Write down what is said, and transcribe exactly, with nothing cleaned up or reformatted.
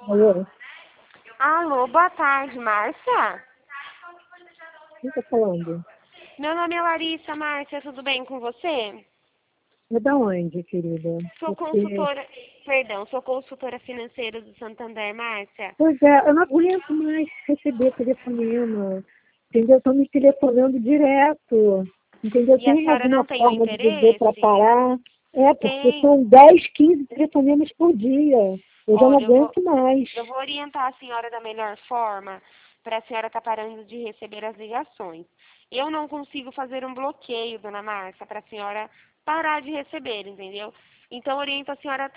Alô? Alô, boa tarde, Márcia? Quem tá falando? Meu nome é Larissa, Márcia, tudo bem com você? É da onde, querida? Sou Porque, consultora, perdão, sou consultora financeira do Santander, Márcia. pois é, eu não aguento mais receber telefonema, entendeu? Estão me telefonando direto, entendeu? E a Tem senhora alguma não tem o forma de dizer para interesse? parar? É, porque Tem. são dez, quinze telefonemas por dia. Eu já não Olha, eu vou, aguento mais. eu vou orientar a senhora da melhor forma para a senhora estar parando de receber as ligações. Eu não consigo fazer um bloqueio, dona Márcia, para a senhora parar de receber, entendeu? Então, oriento a senhora